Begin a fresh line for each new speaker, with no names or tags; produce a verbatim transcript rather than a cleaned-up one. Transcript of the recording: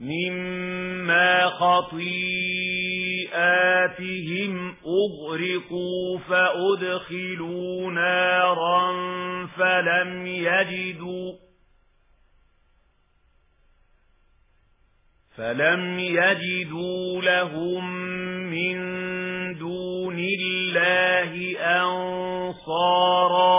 مما خطيئاتهم أغرقوا فأدخلوا نارا فلم يجدوا فلم يجدوا لهم من دون الله أنصارا